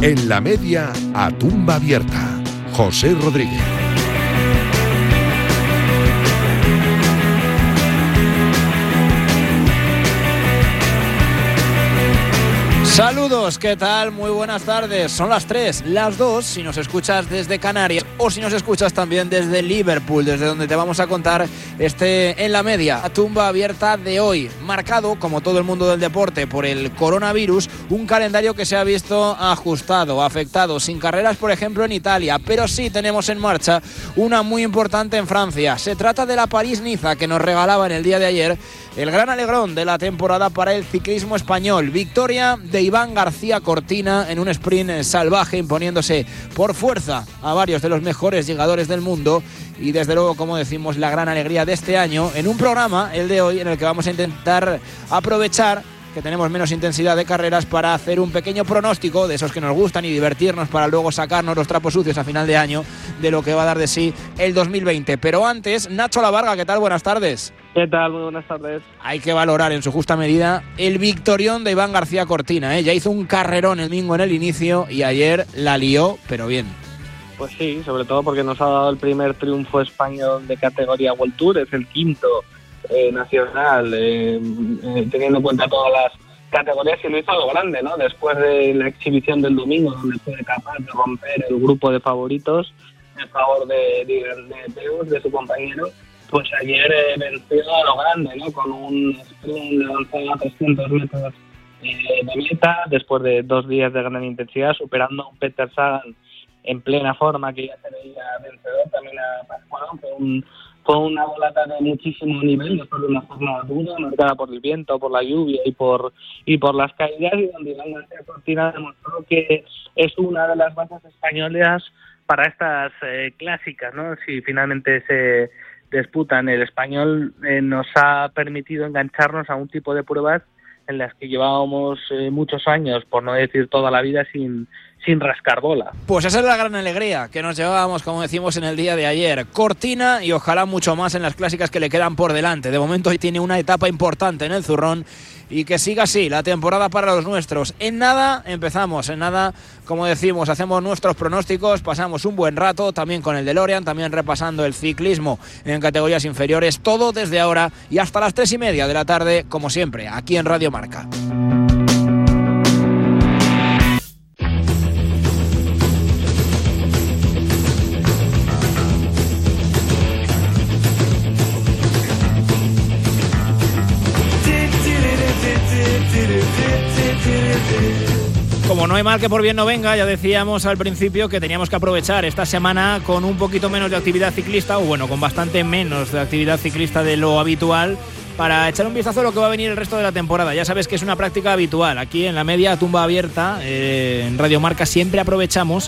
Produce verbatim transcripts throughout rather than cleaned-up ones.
En la media, a tumba abierta. José Rodríguez. Saludos, ¿qué tal? Muy buenas tardes. Son las tres, las dos, si nos escuchas desde Canarias o si nos escuchas también desde Liverpool, desde donde te vamos a contar este En la Media, a tumba abierta de hoy, marcado, como todo el mundo del deporte, por el coronavirus, un calendario que se ha visto ajustado, afectado, sin carreras, por ejemplo, en Italia, pero sí tenemos en marcha una muy importante en Francia. Se trata de la París-Niza, que nos regalaba en el día de ayer el gran alegrón de la temporada para el ciclismo español. Victoria de Iván García Cortina en un sprint salvaje, imponiéndose por fuerza a varios de los mejores llegadores del mundo. Y desde luego, como decimos, la gran alegría de este año en un programa, el de hoy, en el que vamos a intentar aprovechar que tenemos menos intensidad de carreras para hacer un pequeño pronóstico de esos que nos gustan y divertirnos para luego sacarnos los trapos sucios a final de año de lo que va a dar de sí el dos mil veinte. Pero antes, Nacho Lavarga, ¿qué tal? Buenas tardes. ¿Qué tal? Muy buenas tardes. Hay que valorar en su justa medida el victorión de Iván García Cortina, ¿eh? Ya hizo un carrerón el domingo en el inicio y ayer la lió, pero bien. Pues sí, sobre todo porque nos ha dado el primer triunfo español de categoría World Tour, es el quinto eh, nacional, eh, eh, teniendo en cuenta todas las categorías, y lo hizo a lo grande, ¿no? Después de la exhibición del domingo, donde fue capaz de romper el grupo de favoritos en favor de, de, de Deus, de su compañero, pues ayer eh, venció a lo grande, ¿no? Con un sprint lanzado a trescientos metros eh, de meta, después de dos días de gran intensidad, superando a un Peter Sagan en plena forma, que ya se veía vencedor. También a Pascual, fue, un, fue una volata de muchísimo nivel, después de una jornada dura, marcada por el viento, por la lluvia y por y por las caídas, y donde Iván García Cortina demostró que es una de las bases españolas para estas eh, clásicas, ¿no? Si finalmente se disputan, el español eh, nos ha permitido engancharnos a un tipo de pruebas en las que llevábamos eh, muchos años, por no decir toda la vida, sin sin rascar bola. Pues esa es la gran alegría que nos llevábamos, como decimos, en el día de ayer. Cortina, y ojalá mucho más en las clásicas que le quedan por delante. De momento tiene una etapa importante en el zurrón, y que siga así la temporada para los nuestros. En nada empezamos, en nada, como decimos, hacemos nuestros pronósticos, pasamos un buen rato también con el DeLorean, también repasando el ciclismo en categorías inferiores, todo desde ahora y hasta las tres y media de la tarde, como siempre, aquí en Radio Marca. Como no hay mal que por bien no venga, ya decíamos al principio que teníamos que aprovechar esta semana con un poquito menos de actividad ciclista, o bueno, con bastante menos de actividad ciclista de lo habitual, para echar un vistazo a lo que va a venir el resto de la temporada. Ya sabes que es una práctica habitual. Aquí en la media, a tumba abierta, eh, en Radio Marca, siempre aprovechamos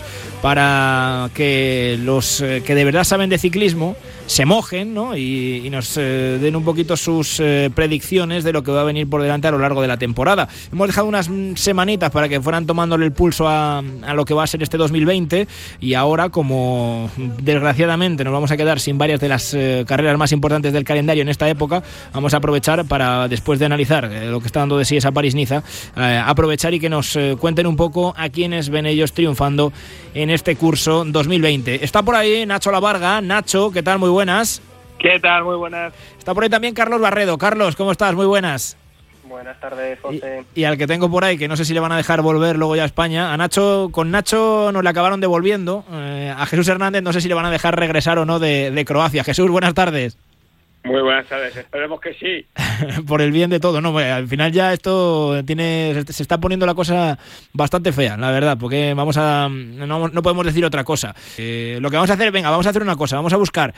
para que los eh, que de verdad saben de ciclismo se mojen, ¿no? y, y nos eh, den un poquito sus eh, predicciones de lo que va a venir por delante a lo largo de la temporada. Hemos dejado unas semanitas para que fueran tomándole el pulso a, a lo que va a ser este dos mil veinte, y ahora, como desgraciadamente nos vamos a quedar sin varias de las eh, carreras más importantes del calendario en esta época, vamos a aprovechar para, después de analizar eh, lo que está dando de sí esa París-Niza, eh, aprovechar y que nos eh, cuenten un poco a quiénes ven ellos triunfando en este curso dos mil veinte. Está por ahí Nacho Lavarga. Nacho, ¿qué tal? Muy buenas. ¿Qué tal? Muy buenas. Está por ahí también Carlos Barredo. Carlos, ¿cómo estás? Muy buenas. Buenas tardes, José. Y, y al que tengo por ahí, que no sé si le van a dejar volver luego ya a España, a Nacho, con Nacho nos le acabaron devolviendo. Eh, a Jesús Hernández no sé si le van a dejar regresar o no de, de Croacia. Jesús, buenas tardes. Muy buenas tardes, esperemos que sí. Por el bien de todo, no, al final ya esto tiene se está poniendo la cosa bastante fea, la verdad, porque vamos a no, no podemos decir otra cosa. Eh, lo que vamos a hacer, venga, vamos a hacer una cosa, vamos a buscar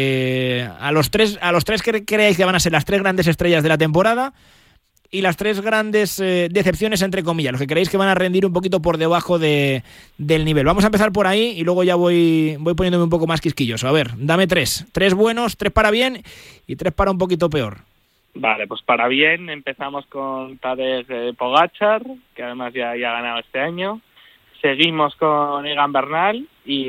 eh, a los tres a los tres que creáis que van a ser las tres grandes estrellas de la temporada, y las tres grandes eh, decepciones, entre comillas, los que creéis que van a rendir un poquito por debajo de, del nivel. Vamos a empezar por ahí y luego ya voy, voy poniéndome un poco más quisquilloso. A ver, dame tres. Tres buenos, tres para bien y tres para un poquito peor. Vale, pues para bien empezamos con Tadej eh, Pogačar, que además ya, ya ha ganado este año. Seguimos con Egan Bernal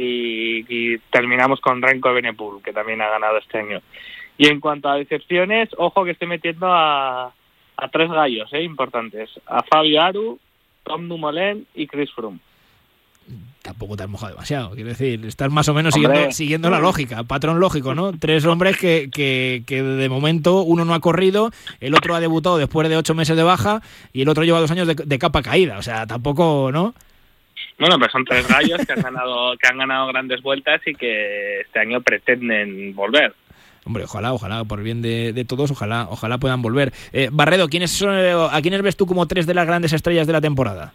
y, y terminamos con Remco Evenepoel, que también ha ganado este año. Y en cuanto a decepciones, ojo que estoy metiendo a... a tres gallos eh, importantes, a Fabio Aru, Tom Dumoulin y Chris Froome. tampoco te has mojado demasiado. Quiero decir, estás más o menos siguiendo, siguiendo la lógica, patrón lógico, ¿no? Tres hombres que, que, que de momento uno no ha corrido, el otro ha debutado después de ocho meses de baja y el otro lleva dos años de, de capa caída. O sea, tampoco, ¿no? Bueno, pero son tres gallos que han ganado, que han ganado grandes vueltas y que este año pretenden volver. Hombre, ojalá, ojalá, por el bien de, de todos, ojalá, ojalá puedan volver. Eh, Barredo, ¿quiénes son, ¿a quiénes ves tú como tres de las grandes estrellas de la temporada?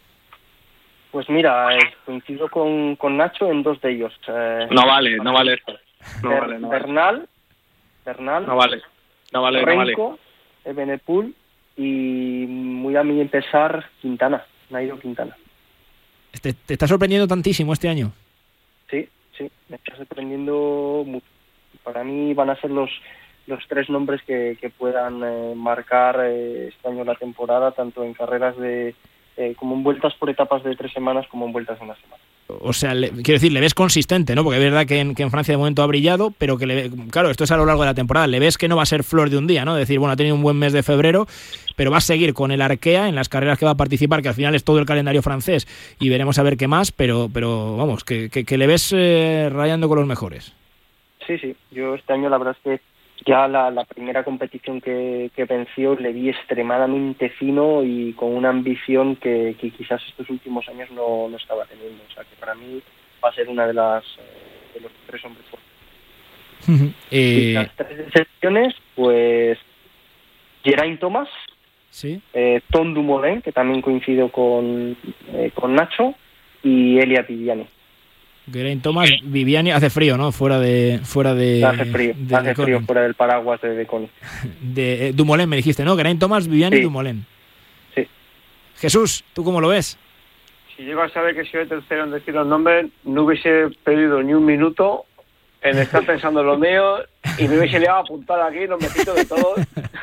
Pues mira, eh, coincido con, con Nacho en dos de ellos. Eh, no vale, no vale esto. No Ber- vale, no vale. Bernal, Bernal, no vale, no vale, Renko, no vale. Evenepoel y muy a mi pesar Quintana, Nairo Quintana. ¿Te, te está sorprendiendo tantísimo este año? Sí, sí, me está sorprendiendo mucho. Para mí van a ser los los tres nombres que, que puedan eh, marcar eh, este año la temporada, tanto en carreras de eh, como en vueltas por etapas de tres semanas como en vueltas de una semana. O sea, le, quiero decir, le ves consistente, ¿no? Porque es verdad que en, que en Francia de momento ha brillado, pero que, le, claro, esto es a lo largo de la temporada. Le ves que no va a ser flor de un día, ¿no? Es decir, bueno, ha tenido un buen mes de febrero, pero va a seguir con el Arkea en las carreras que va a participar, que al final es todo el calendario francés, y veremos a ver qué más, pero, pero vamos, que, que, que le ves eh, rayando con los mejores. Sí, sí, yo este año la verdad es que ya la, la primera competición que, que venció le vi extremadamente fino y con una ambición que, que quizás estos últimos años no, no estaba teniendo. O sea que para mí va a ser una de las eh, de los tres hombres fuertes. eh... Y las tres excepciones, pues Geraint Thomas, ¿sí? eh, Tom Dumoulin, que también coincido con, eh, con Nacho, y Elia Viviani. Geraint Thomas, Viviani, hace frío, ¿no? Fuera de... fuera de Hace frío, de, hace de frío fuera del paraguas de Deconi. De, eh, Dumoulin me dijiste, ¿no? Geraint Thomas, Viviani sí. y Dumoulin. Sí. Jesús, ¿tú cómo lo ves? Si llego a saber que soy el tercero en decir los nombres, no hubiese perdido ni un minuto en estar pensando en lo mío y me hubiese liado a apuntar aquí los mecitos de todos.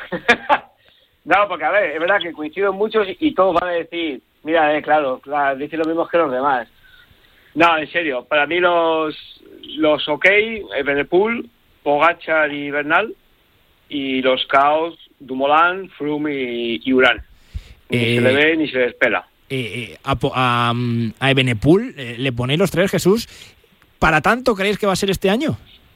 No, porque a ver, es verdad que coincido muchos y, y todos van a decir, mira, eh, claro, claro, dicen lo mismo que los demás. No, en serio, para mí los los OK, Evenepoel, Pogačar y Bernal, y los Caos, Dumoulin, Froome y, y Urán. Ni Eh, se le ve ni se le espera. Eh, eh, a, a, a Evenepoel eh, le ponéis los tres, Jesús. ¿Para tanto creéis que va a ser este año?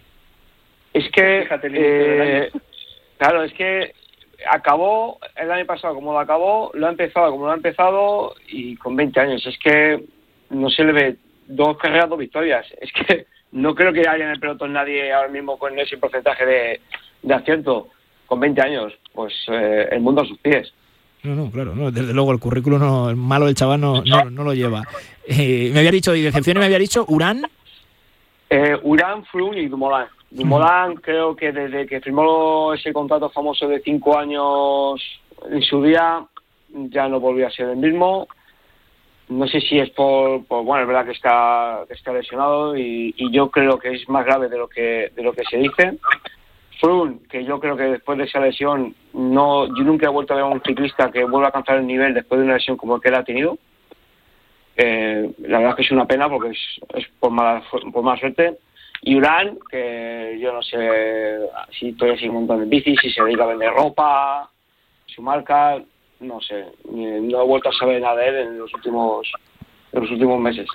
Es que, Fíjate el inicio del eh, año. claro, es que acabó el año pasado como lo acabó, lo ha empezado como lo ha empezado y con veinte años. Es que no se le ve dos carreras, dos victorias. Es que no creo que haya en el pelotón nadie ahora mismo con ese porcentaje de, de acierto con veinte años. Pues eh, el mundo a sus pies. No, no, claro, no, desde luego el currículum no, el malo del chaval no, no, no lo lleva. Eh, me había dicho, y de decepciones me había dicho, Urán. Eh, Urán, Froome y Dumoulin. Dumoulin creo que desde que firmó ese contrato famoso de cinco años en su día ya no volvió a ser el mismo. No sé si es por, por bueno, es verdad que está que está lesionado y, y yo creo que es más grave de lo que de lo que se dice. Froome, que yo creo que después de esa lesión no, yo nunca he vuelto a ver a un ciclista que vuelva a alcanzar el nivel después de una lesión como el que él ha tenido. Eh, la verdad es que es una pena porque es, es por mala por mala suerte. Y Urán, que yo no sé si todavía sigue montando en bici, si se dedica a vender ropa, su marca, no sé, no he vuelto a saber nada de él en los últimos en los últimos meses.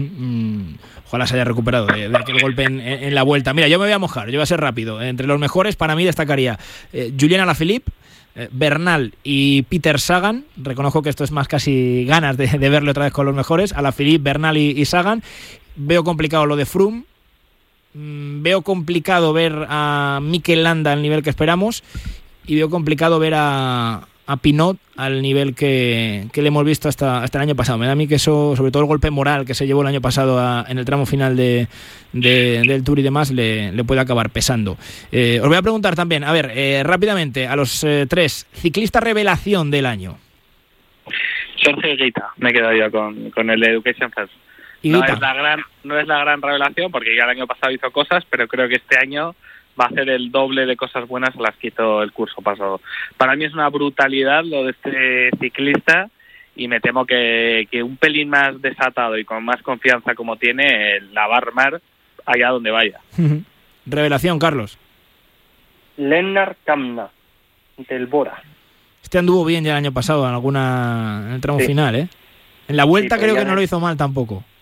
Ojalá se haya recuperado de, de aquel golpe en, en la vuelta. Mira, yo me voy a mojar, yo voy a ser rápido. Entre los mejores, para mí destacaría eh, Julian Alaphilippe, eh, Bernal y Peter Sagan. Reconozco que esto es más casi ganas de, de verle otra vez con los mejores. Alaphilippe, Bernal y, y Sagan. Veo complicado lo de Froome. Mm, veo complicado ver a Mikel Landa al nivel que esperamos. Y veo complicado ver a... a Pinot al nivel que, que le hemos visto hasta, hasta el año pasado. Me da a mí que eso, sobre todo el golpe moral que se llevó el año pasado a, en el tramo final de, de, del Tour y demás, le, le puede acabar pesando. Eh, os voy a preguntar también, a ver, eh, rápidamente, a los eh, tres, ciclista revelación del año. Sergio Higuita, me he quedado yo con, con el de Education First. No es la gran, no es la gran revelación porque ya el año pasado hizo cosas, pero creo que este año va a hacer el doble de cosas buenas a las que hizo el curso pasado. Para mí es una brutalidad lo de este ciclista y me temo que, que un pelín más desatado y con más confianza como tiene, la va a armar allá donde vaya. Revelación, Carlos. Lennart Kamna, del Bora. Este anduvo bien ya el año pasado en alguna en el tramo sí. final, ¿eh? En la vuelta sí, creo ya que no lo hizo mal tampoco.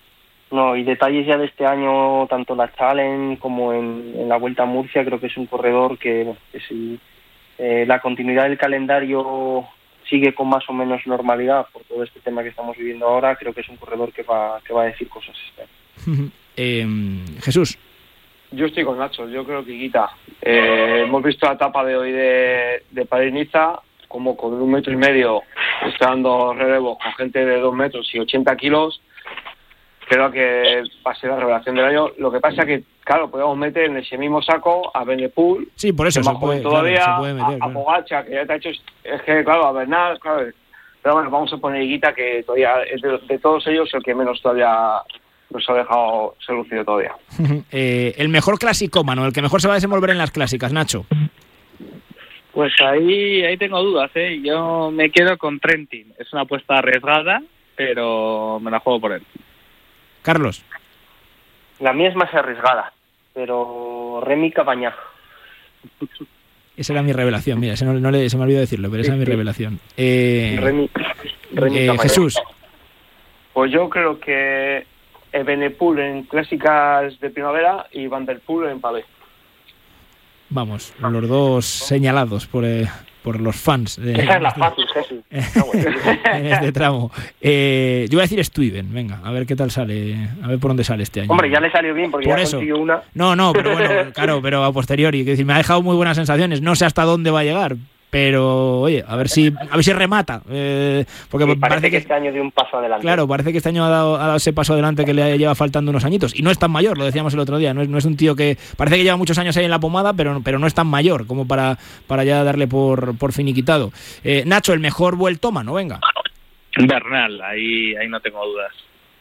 No, y detalles ya de este año, tanto la Challenge como en, en la Vuelta a Murcia, creo que es un corredor que, bueno, que si eh, la continuidad del calendario sigue con más o menos normalidad por todo este tema que estamos viviendo ahora, creo que es un corredor que va, que va a decir cosas este año. eh, Jesús. Yo estoy con Nacho, yo creo que Higuita. Eh, hemos visto la etapa de hoy de, de París-Niza, como con un metro y medio está dando relevos con gente de dos metros y ochenta kilos. Creo que va a ser la revelación del año. Lo que pasa es que, claro, podemos meter en ese mismo saco a Benepul, sí, por eso se puede, todavía, claro, se puede meter, a, claro. a Pogačar, que ya te ha hecho... Es que, claro, a Bernal, claro... Pero bueno, vamos a poner Higuita, que todavía es de, de todos ellos el que menos todavía nos ha dejado ser lucido todavía. eh, el mejor clasicómano, el que mejor se va a desenvolver en las clásicas, Nacho. Pues ahí, ahí tengo dudas, ¿eh? Yo me quedo con Trentin. Es una apuesta arriesgada, pero me la juego por él. Carlos. La mía es más arriesgada, pero Remy Cavagna. Esa era mi revelación, mira, se, no, no le, se me olvidó decirlo, pero esa sí, era mi sí. revelación. Eh, Remy, Remy eh, Jesús. Pues yo creo que Evenepoel en clásicas de primavera y Van der Poel en pavé. Vamos, los dos señalados por, eh, por los fans. De, Esa es la fácil, Jesús. En este tramo. Eh, yo voy a decir Stuyven, venga, a ver qué tal sale, a ver por dónde sale este año. Hombre, ya le salió bien porque por ya eso. consiguió una. No, no, pero bueno, claro, pero a posteriori, que decir, me ha dejado muy buenas sensaciones, no sé hasta dónde va a llegar. Pero, oye, a ver si a ver si remata. Eh, porque sí, parece, parece que, que este año dio un paso adelante. Claro, parece que este año ha dado, ha dado ese paso adelante que le lleva faltando unos añitos. Y no es tan mayor, lo decíamos el otro día. No es, no es un tío que... Parece que lleva muchos años ahí en la pomada, pero, pero no es tan mayor como para, para ya darle por, por finiquitado. Eh, Nacho, el mejor vueltómano, venga. Bernal, ahí, ahí no tengo dudas.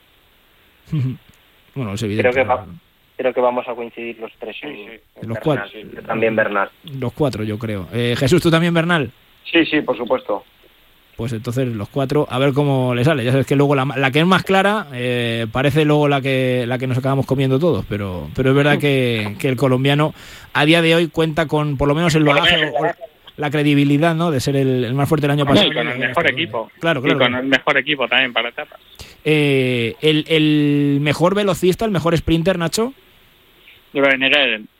Bueno, es evidente. Creo que va... Creo que vamos a coincidir los tres. Sí, sí. En los Bernal, cuatro. Sí, también Bernal. Los cuatro, yo creo. Eh, Jesús, ¿tú también Bernal? Sí, sí, por supuesto. Pues entonces los cuatro, a ver cómo le sale. Ya sabes que luego la, la que es más clara eh, parece luego la que la que nos acabamos comiendo todos, pero pero es verdad que, que el colombiano a día de hoy cuenta con por lo menos el bagaje o la credibilidad, ¿no?, de ser el, el más fuerte del año pasado. No, y con el mejor este equipo. Claro, claro. Y con el mejor equipo también para etapas. Eh, el, el mejor velocista, el mejor sprinter, Nacho. Groenewegen.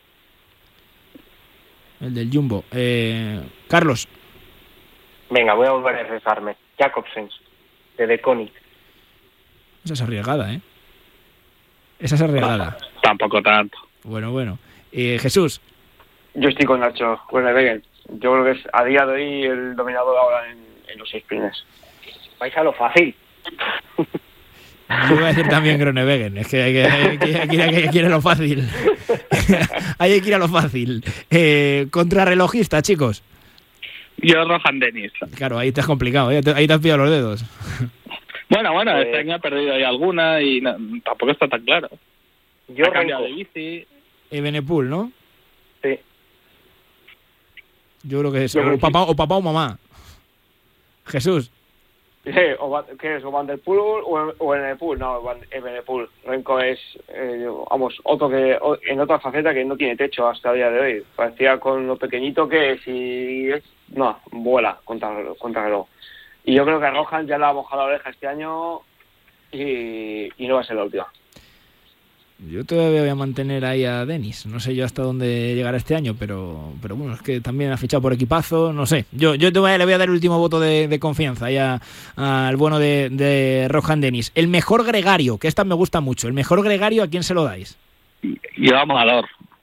El del Jumbo. Eh, Carlos. Venga, voy a volver a rezarme. Jacobsen, de De Koning. Esa es arriesgada, ¿eh? Esa es arriesgada. No, tampoco tanto. Bueno, bueno. Eh, Jesús. Yo estoy con Nacho, Groenewegen. Yo creo que es a día de hoy el dominador ahora en, en los seis sprints. Vais a lo fácil. Yo voy a decir también Groenewegen, es que hay que, hay que, hay que, hay que ir a lo fácil. Hay que ir a lo fácil. Eh, contrarrelojista, chicos. Yo Rohan Dennis. Claro, ahí te has complicado, ¿eh? Ahí te has pillado los dedos. Bueno, bueno, eh, este año ha perdido ahí alguna y no, tampoco está tan claro. Yo ha cambiado de bici. Evenepoel, ¿no? Sí. Yo creo que es o papá, o papá o mamá. Jesús. Sí, o, ¿qué es? ¿O Van der Poel o, o Evenepoel? No, Evenepoel. Renko es, eh, vamos, otro que en otra faceta que no tiene techo hasta el día de hoy. Parecía con lo pequeñito que es y es, no, vuela contra, contra reloj. Y yo creo que a Rohan ya le ha mojado la oreja este año y, y no va a ser la última. Yo todavía voy a mantener ahí a Dennis. No sé yo hasta dónde llegará este año, pero pero bueno, es que también ha fichado por equipazo, no sé. Yo yo te voy a, le voy a dar el último voto de, de confianza ahí al bueno de, de Rohan Dennis. El mejor gregario, que esta me gusta mucho. El mejor gregario, ¿a quién se lo dais? Yo a Amador.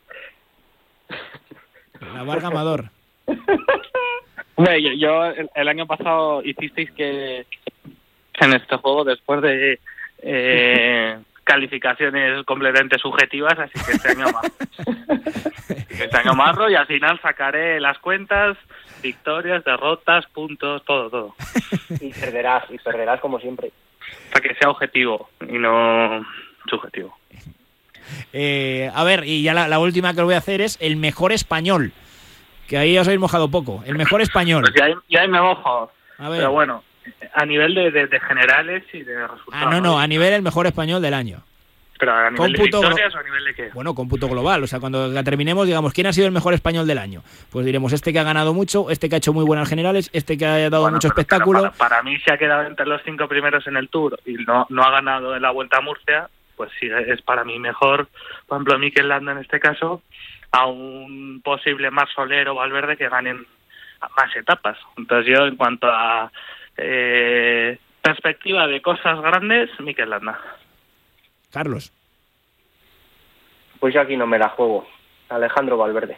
La Varga Amador. Hombre, yo, yo el, el año pasado hicisteis que en este juego, después de... Eh, calificaciones completamente subjetivas, así que este año más. Este año marro y al final sacaré las cuentas, victorias, derrotas, puntos, todo, todo. Y perderás, y perderás como siempre. Para que sea objetivo y no subjetivo. Eh, a ver, y ya la, la última que os voy a hacer es el mejor español, que ahí os habéis mojado poco. El mejor español. Pues ya, ya me mojo, a ver. Pero bueno, a nivel de, de, de generales y de resultados. Ah, no, no, a nivel el mejor español del año. ¿Pero a nivel cómputo de victorias o a nivel de qué? Bueno, cómputo global, o sea, cuando la terminemos, digamos, ¿quién ha sido el mejor español del año? Pues diremos, este que ha ganado mucho, este que ha hecho muy buenas generales, este que ha dado bueno, mucho pero, espectáculo. Pero para, para mí se ha quedado entre los cinco primeros en el Tour y no, no ha ganado en la Vuelta a Murcia, pues sí, es para mí mejor, por ejemplo, Mikel Landa en este caso, a un posible Marc Soler o Valverde que ganen más etapas. Entonces yo, en cuanto a eh, perspectiva de cosas grandes, Mikel Landa. Carlos. Pues yo aquí no me la juego. Alejandro Valverde.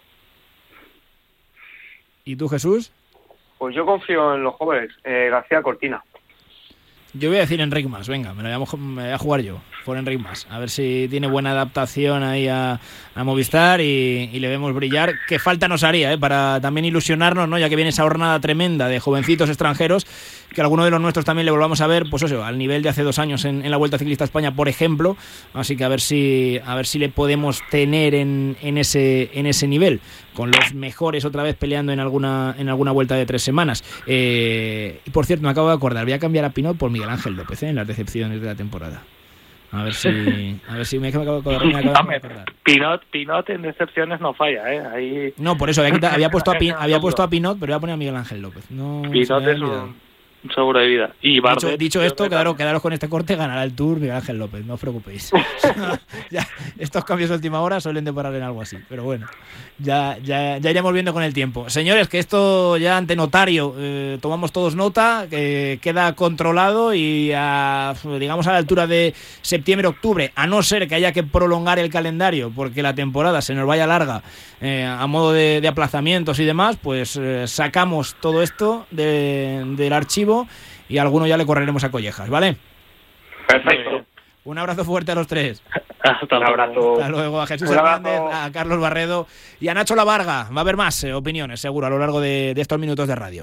¿Y tú, Jesús? Pues yo confío en los jóvenes. Eh, García Cortina. Yo voy a decir Enric Mas, venga, me lo voy a, me voy a jugar yo por Enric Mas, a ver si tiene buena adaptación ahí a, a Movistar y, y le vemos brillar, que falta nos haría, ¿eh? Para también ilusionarnos, ¿no? Ya que viene esa jornada tremenda de jovencitos extranjeros, que alguno de los nuestros también le volvamos a ver, pues eso, al nivel de hace dos años en, en la Vuelta Ciclista a España, por ejemplo, así que a ver si a ver si le podemos tener en, en ese en ese nivel, con los mejores otra vez peleando en alguna en alguna vuelta de tres semanas. Eh, y por cierto, me acabo de acordar, voy a cambiar a Pinot por Miguel Ángel López, ¿eh? En las decepciones de la temporada. A ver si a ver si me acabo de acordar. Me acabo de acordar. Pinot, Pinot en decepciones no falla, ¿eh? Ahí... No, por eso había, quitado, había puesto a Pin, había puesto a Pinot, pero voy a poner a Miguel Ángel López. No, Pinot es un un seguro de vida. Y Bardet, dicho, dicho esto, quedaros, quedaros con este corte, ganará el Tour Miguel Ángel López, no os preocupéis. Ya, estos cambios de última hora suelen deparar en algo así, pero bueno, ya, ya, ya iremos viendo con el tiempo. Señores, que esto ya ante notario, eh, tomamos todos nota, que queda controlado y a, digamos a la altura de septiembre-octubre, a no ser que haya que prolongar el calendario porque la temporada se nos vaya larga eh, a modo de, de aplazamientos y demás, pues eh, sacamos todo esto de, del archivo y a alguno ya le correremos a collejas, ¿vale? Perfecto. Un abrazo fuerte a los tres. Hasta Un abrazo. Hasta luego a Jesús Un Hernández, abrazo. a Carlos Barredo y a Nacho Lavarga. Va a haber más eh, opiniones, seguro, a lo largo de, de estos minutos de radio.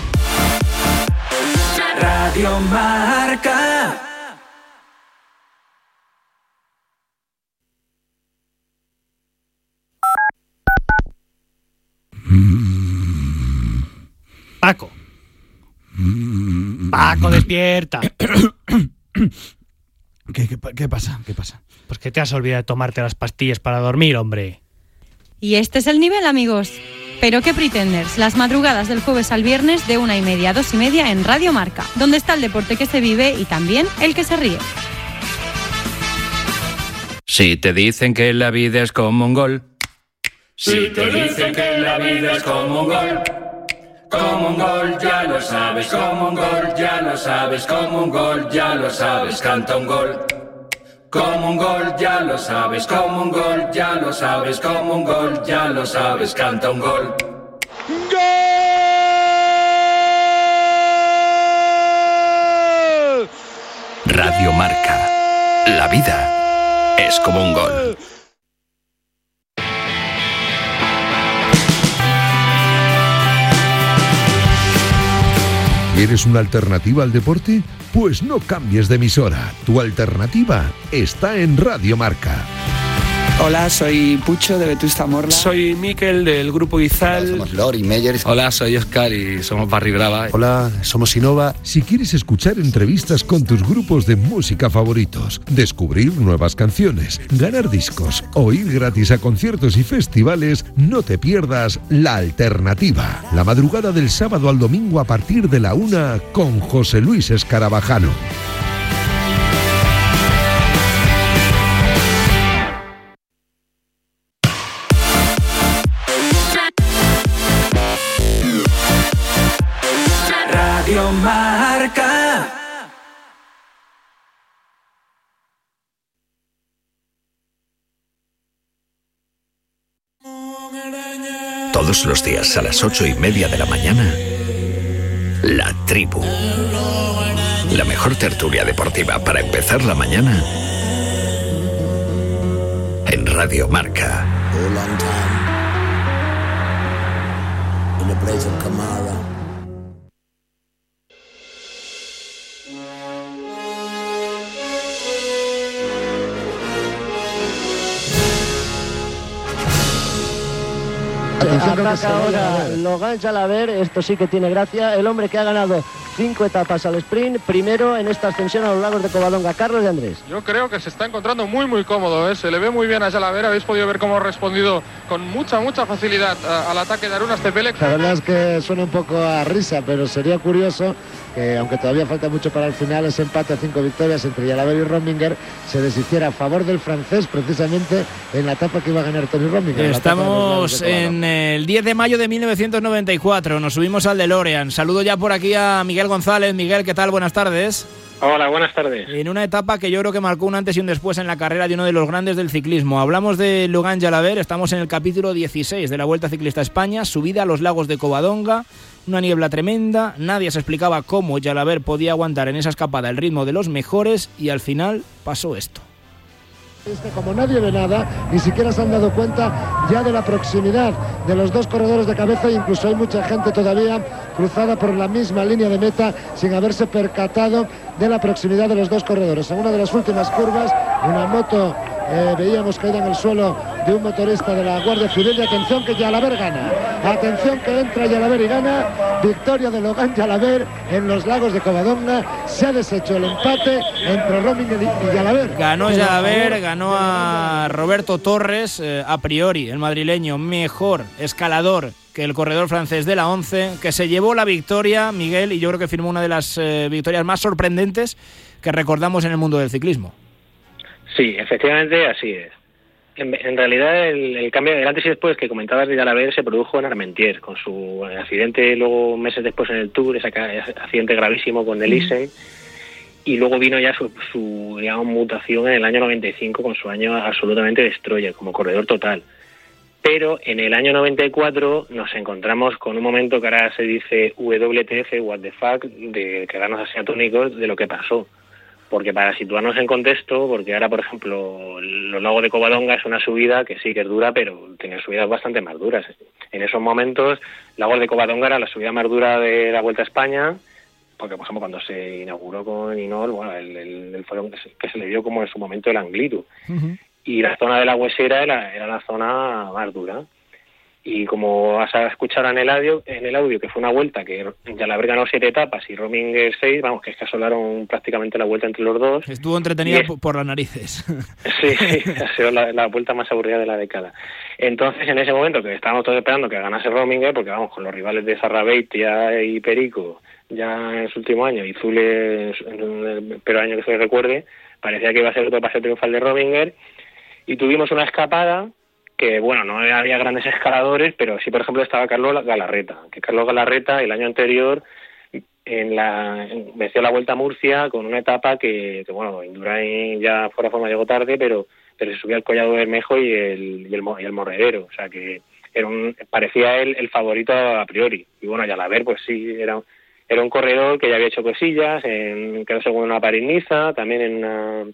Radio Marca. Paco. Paco, despierta. ¿Qué, qué, qué pasa? ¿Qué pasa? Pues que te has olvidado de tomarte las pastillas para dormir, hombre. Y este es el nivel, amigos. Pero qué pretenders, las madrugadas del jueves al viernes de una y media a dos y media en Radio Marca, donde está el deporte que se vive y también el que se ríe. Si te dicen que la vida es como un gol, si te dicen que la vida es como un gol, como un gol ya lo sabes, como un gol ya lo sabes, como un gol ya lo sabes, canta un gol. Como un gol ya lo sabes, como un gol ya lo sabes, como un gol ya lo sabes, canta un gol. ¡Gol! Radio Marca. La vida es como un gol. ¿Quieres una alternativa al deporte? Pues no cambies de emisora. Tu alternativa está en Radio Marca. Hola, soy Pucho de Vetusta Morla. Soy Miquel del Grupo Izal. Hola, somos Lori Meyer. Hola, soy Oscar y somos Barry Brava. Hola, somos Innova. Si quieres escuchar entrevistas con tus grupos de música favoritos, descubrir nuevas canciones, ganar discos o ir gratis a conciertos y festivales, no te pierdas La Alternativa. La madrugada del sábado al domingo a partir de la una con José Luis Escarabajano. Radio Marca. Todos los días a las ocho y media de la mañana, La Tribu. La mejor tertulia deportiva para empezar la mañana en Radio Marca. Ataca ahora Logan Jalaber, esto sí que tiene gracia, el hombre que ha ganado cinco etapas al sprint, primero en esta ascensión a los lagos de Covadonga. Carlos de Andrés. Yo creo que se está encontrando muy muy cómodo, ¿eh? Se le ve muy bien a Jalaber, habéis podido ver cómo ha respondido con mucha mucha facilidad a, al ataque de Arunas Tepelec. La verdad es que suena un poco a risa, pero sería curioso que, aunque todavía falta mucho para el final, ese empate a cinco victorias entre Jalaber y Rominger se deshiciera a favor del francés, precisamente en la etapa que iba a ganar Tony Rominger. Estamos en el diez de mayo de mil novecientos noventa y cuatro, nos subimos al DeLorean. Saludo ya por aquí a Miguel González. Miguel, ¿qué tal? Buenas tardes. Hola, buenas tardes. En una etapa que yo creo que marcó un antes y un después en la carrera de uno de los grandes del ciclismo. Hablamos de Logan Jalaber, estamos en el capítulo dieciséis de la Vuelta Ciclista a España, subida a los lagos de Covadonga, una niebla tremenda, nadie se explicaba cómo Jalaber podía aguantar en esa escapada el ritmo de los mejores y al final pasó esto. Es que como nadie ve nada, ni siquiera se han dado cuenta ya de la proximidad de los dos corredores de cabeza, e incluso hay mucha gente todavía cruzada por la misma línea de meta sin haberse percatado de la proximidad de los dos corredores. En una de las últimas curvas, una moto eh, veíamos caída en el suelo de un motorista de la Guardia Civil, y atención que Jalaber gana, atención que entra Jalaber y gana, victoria de Logan Jalaber en los lagos de Covadonga. Se ha deshecho el empate entre Rominger y Jalaber. Ganó Jalaber, ganó a Roberto Torres, eh, a priori el madrileño mejor escalador que el corredor francés de la once, que se llevó la victoria, Miguel, y yo creo que firmó una de las eh, victorias más sorprendentes que recordamos en el mundo del ciclismo. Sí, efectivamente así es. En, en realidad el, el cambio del antes y después que comentabas de Jalaber se produjo en Armentières, con su accidente luego meses después en el Tour, ese accidente gravísimo con Elisen, y luego vino ya su, su digamos, mutación en el año noventa y cinco con su año absolutamente destroyer como corredor total. Pero en el año noventa y cuatro nos encontramos con un momento que ahora se dice W T F, what the fuck, de quedarnos así atónicos de lo que pasó. Porque para situarnos en contexto, porque ahora, por ejemplo, los lagos de Covadonga es una subida que sí que es dura, pero tiene subidas bastante más duras. En esos momentos, lagos de Covadonga era la subida más dura de la Vuelta a España, porque, por ejemplo, cuando se inauguró con Inol, bueno, el, el, el fueron que se, que se le dio como en su momento el Angliru. Uh-huh. Y la zona de la Huesera era, era la zona más dura. Y como vas a escuchar en el audio, en el audio que fue una vuelta que Jalaber ganó siete etapas y Rominger seis, vamos, que es que asolaron prácticamente la vuelta entre los dos. Estuvo entretenida es... por las narices. Sí, sí, ha sido la, la vuelta más aburrida de la década. Entonces, en ese momento que estábamos todos esperando que ganase Rominger, porque vamos, con los rivales de Sarrabeitia y Perico ya en su último año, y Zule en el peor año que se recuerde, parecía que iba a ser otro paseo triunfal de Rominger, y tuvimos una escapada que, bueno, no había grandes escaladores, pero sí, por ejemplo, estaba Carlos Galarreta, que Carlos Galarreta el año anterior en la en, venció la Vuelta a Murcia con una etapa que, que bueno, Indurain ya fuera forma llegó tarde, pero pero se subía al Collado Bermejo y el, y el, y el Morredero, o sea que era un, parecía él el favorito a priori, y bueno, Jalaber, pues sí, era, era un corredor que ya había hecho cosillas, en, quedó segundo en una París-Niza, también en una...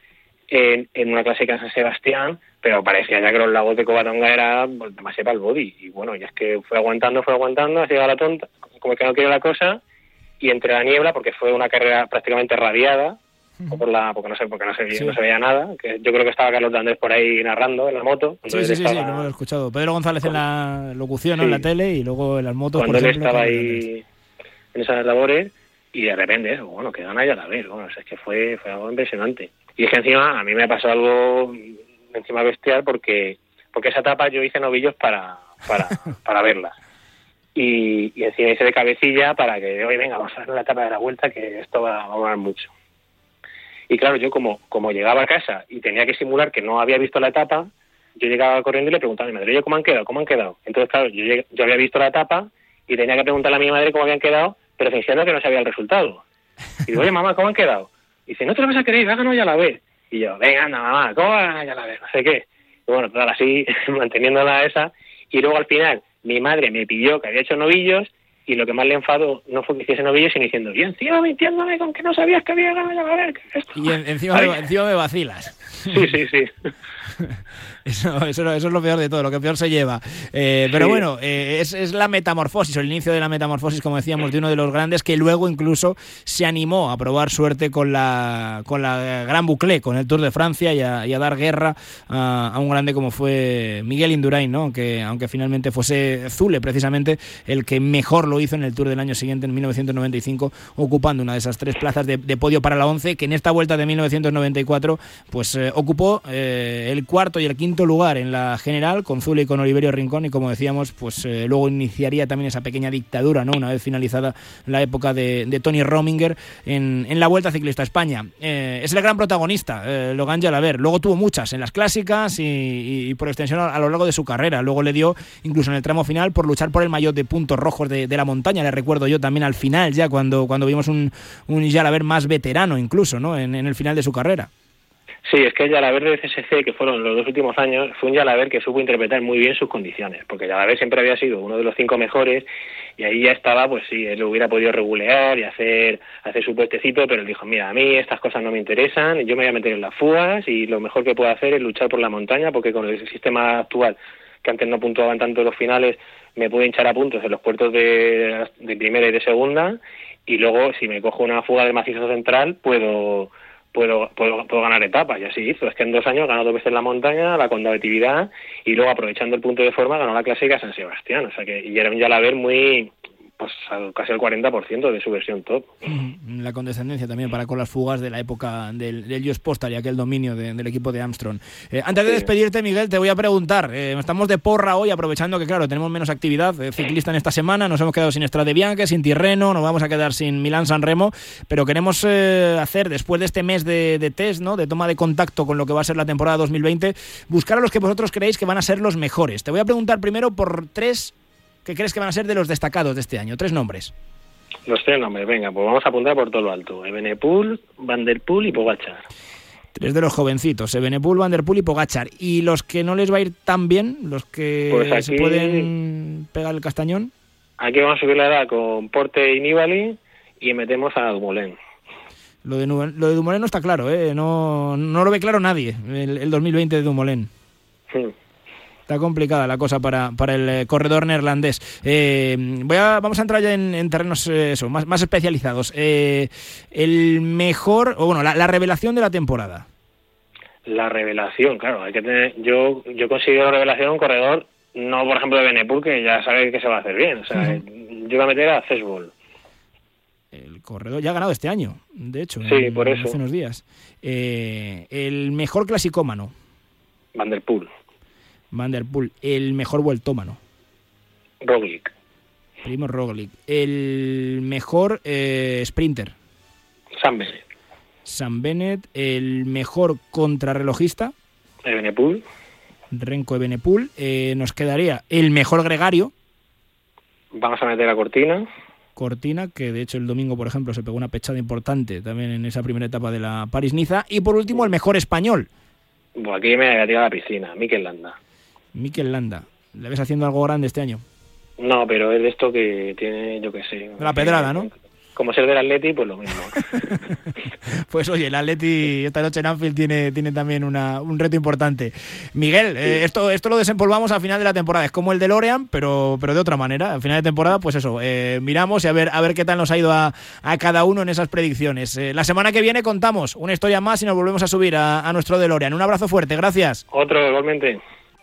En, en una clásica en San Sebastián, pero parecía ya que los lagos de Covadonga era pues, demasiado para el body, y bueno, ya es que fue aguantando, fue aguantando, así llegado la tonta, como que no quiere la cosa, y entre la niebla, porque fue una carrera prácticamente radiada, uh-huh. por la, porque no sé, porque no se, sí. no se veía nada, que yo creo que estaba Carlos de Andrés por ahí narrando en la moto. Sí, sí, sí, estaba... sí, lo he escuchado. Pedro González con... en la locución, ¿no? Sí. En la tele, y luego en las motos, cuando por él ejemplo, estaba ahí en esas labores, y de repente eso, bueno, que gana Jalaber, bueno, es que fue, fue algo impresionante. Y es que encima a mí me pasó algo encima bestial porque porque esa etapa yo hice novillos para para para verla. Y, y encima hice de cabecilla para que, oye, venga, vamos a ver la etapa de la vuelta, que esto va, va a durar mucho. Y claro, yo como como llegaba a casa y tenía que simular que no había visto la etapa, yo llegaba corriendo y le preguntaba a mi madre, oye, ¿cómo han quedado? ¿Cómo han quedado? Entonces, claro, yo, llegué, yo había visto la etapa y tenía que preguntarle a mi madre cómo habían quedado, pero fingiendo que no sabía el resultado. Y digo, oye, mamá, ¿cómo han quedado? Y dice, no te lo vas a creer, va a ganar Jalaber. Y yo, venga, anda, mamá, ¿cómo va a ganar Jalaber? No sé qué. Y bueno, total, así, manteniéndola esa. Y luego al final, mi madre me pidió que había hecho novillos y lo que más le enfadó no fue que hiciese novillo, sino diciendo, y encima mintiéndome con que no sabías que había ganado Jalabert. Y en, encima, me, encima me vacilas. Sí, sí, sí. Eso, eso, eso es lo peor de todo, lo que peor se lleva. Eh, pero sí. bueno, eh, es, es la metamorfosis, o el inicio de la metamorfosis, como decíamos, de uno de los grandes que luego incluso se animó a probar suerte con la con la Gran Boucle, con el Tour de Francia y a, y a dar guerra a, a un grande como fue Miguel Indurain, ¿no? Aunque, aunque finalmente fuese Zule precisamente el que mejor lo hizo en el Tour del año siguiente, en mil novecientos noventa y cinco, ocupando una de esas tres plazas de, de podio para la once, que en esta vuelta de mil novecientos noventa y cuatro pues eh, ocupó eh, el cuarto y el quinto lugar en la general, con Zule y con Oliverio Rincón, y como decíamos, pues eh, luego iniciaría también esa pequeña dictadura, ¿no? Una vez finalizada la época de, de Tony Rominger en, en la Vuelta Ciclista a España. Eh, es el gran protagonista, eh, Logan Jalabert. Luego tuvo muchas en las clásicas y, y, y por extensión a, a lo largo de su carrera. Luego le dio, incluso en el tramo final, por luchar por el maillot de puntos rojos de, de la montaña. Le recuerdo yo también al final, ya cuando, cuando vimos un, un Jalabert más veterano incluso, ¿no? En, en el final de su carrera. Sí, es que el Jalabert de C S C, que fueron los dos últimos años, fue un Jalabert que supo interpretar muy bien sus condiciones, porque Jalabert siempre había sido uno de los cinco mejores, y ahí ya estaba, pues sí, él hubiera podido regulear y hacer hacer su puestecito, pero él dijo, mira, a mí estas cosas no me interesan, yo me voy a meter en las fugas, y lo mejor que puedo hacer es luchar por la montaña, porque con el sistema actual, que antes no puntuaban tanto los finales, me puedo hinchar a puntos en los puertos de, de primera y de segunda, y luego, si me cojo una fuga del macizo central, puedo... Puedo, puedo, puedo ganar etapas, y así hizo. Es que en dos años ganó dos veces la montaña, la Condatividad, y luego, aprovechando el punto de forma, ganó la Clásica San Sebastián. O sea que, y era un Jalabert muy, pues al, casi el cuarenta por ciento de su versión top. La condescendencia también para con las fugas de la época del, del Just Postal y aquel dominio de, del equipo de Armstrong. Eh, antes de despedirte, Miguel, te voy a preguntar, eh, estamos de porra hoy, aprovechando que, claro, tenemos menos actividad eh, ciclista en esta semana, nos hemos quedado sin Strade Bianche, sin Tirreno, nos vamos a quedar sin Milán-San Remo, pero queremos eh, hacer, después de este mes de, de test, ¿no? De toma de contacto con lo que va a ser la temporada dos mil veinte, buscar a los que vosotros creéis que van a ser los mejores. Te voy a preguntar primero por tres que crees que van a ser de los destacados de este año. Tres nombres. Los tres nombres, venga, pues vamos a apuntar por todo lo alto. Evenepoel, Van der Poel y Pogačar. Tres de los jovencitos, Evenepoel, Van der Poel y Pogačar. ¿Y los que no les va a ir tan bien? ¿Los que pues aquí, se pueden pegar el castañón? Aquí vamos a subir la edad con Porte y Nibali y metemos a Dumoulin. Lo de, lo de Dumoulin no está claro, ¿eh? No, no lo ve claro nadie, el, el dos mil veinte de Dumoulin. Sí. Está complicada la cosa para, para el eh, corredor neerlandés. Eh, voy a, vamos a entrar ya en, en terrenos eh, eso, más, más especializados. Eh, el mejor, o bueno, la, la revelación de la temporada. La revelación, claro. Hay que tener, yo yo considero revelación un corredor, no por ejemplo de Evenepoel, que ya sabe que se va a hacer bien. O sea, uh-huh. Yo voy a meter a Cesbol. El corredor ya ha ganado este año, de hecho. Sí, en, por eso. Hace unos días. Eh, el mejor clasicómano. Van der Poel. Van der Poel, el mejor vueltómano. Roglic. Primo Roglic. El mejor eh, sprinter. Sam Bennett. Sam Bennett. El mejor contrarrelojista. Evenepoel. Renko Evenepoel. Eh, nos quedaría el mejor gregario. Vamos a meter a Cortina. Cortina, que de hecho el domingo, por ejemplo, se pegó una pechada importante también en esa primera etapa de la París-Niza. Y por último, el mejor español. Bueno, aquí me voy a tirar a la piscina. Mikel Landa. Mikel Landa. ¿Le ves haciendo algo grande este año? No, pero es de esto que tiene, yo qué sé... La pedrada, ¿no? Como ser del Atleti, pues lo mismo. Pues oye, el Atleti esta noche en Anfield tiene, tiene también una, un reto importante. Miguel, sí. eh, esto, esto lo desempolvamos al final de la temporada. Es como el DeLorean, pero, pero de otra manera. Al final de temporada, pues eso, eh, miramos y a ver, a ver qué tal nos ha ido a, a cada uno en esas predicciones. Eh, la semana que viene contamos una historia más y nos volvemos a subir a, a nuestro DeLorean. Un abrazo fuerte, gracias. Otro, igualmente.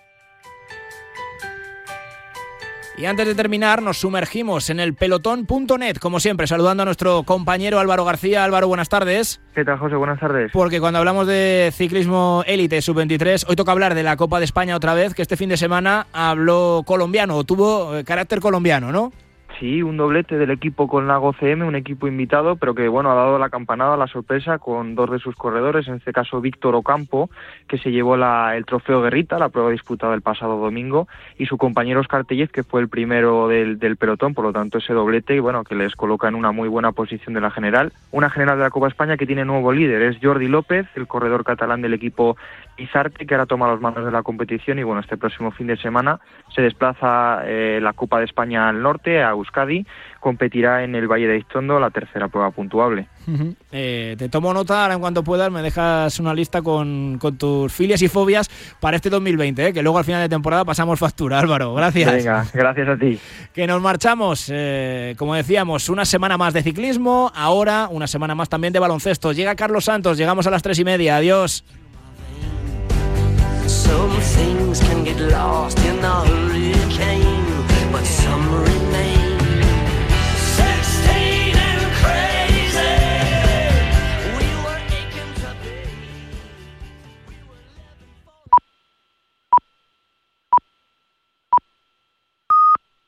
Y antes de terminar, nos sumergimos en el pelotón punto net, como siempre, saludando a nuestro compañero Álvaro García. Álvaro, buenas tardes. ¿Qué tal, José? Buenas tardes. Porque cuando hablamos de ciclismo élite sub veintitrés, hoy toca hablar de la Copa de España otra vez, que este fin de semana habló colombiano, o tuvo carácter colombiano, ¿no? Sí, un doblete del equipo con Lago C M, un equipo invitado, pero que bueno ha dado la campanada, la sorpresa con dos de sus corredores, en este caso Víctor Ocampo, que se llevó la, el trofeo Guerrita, la prueba disputada el pasado domingo, y su compañero Óscar Tellez, que fue el primero del, del pelotón, por lo tanto ese doblete, y bueno, que les coloca en una muy buena posición de la general. Una general de la Copa España que tiene nuevo líder, es Jordi López, el corredor catalán del equipo Izarte, que ahora toma los mandos de la competición, y bueno, este próximo fin de semana se desplaza eh, la Copa de España al norte, a Euskadi, competirá en el Valle de Iztondo, la tercera prueba puntuable. Uh-huh. eh, te tomo nota, ahora en cuanto puedas me dejas una lista con, con tus filias y fobias para este dos mil veinte, ¿eh? Que luego al final de temporada pasamos factura. Álvaro, gracias. Venga, gracias a ti. Que nos marchamos, eh, como decíamos, una semana más de ciclismo, ahora una semana más también de baloncesto. Llega Carlos Santos, llegamos a las tres y media, adiós. Some things can get lost in the hurricane.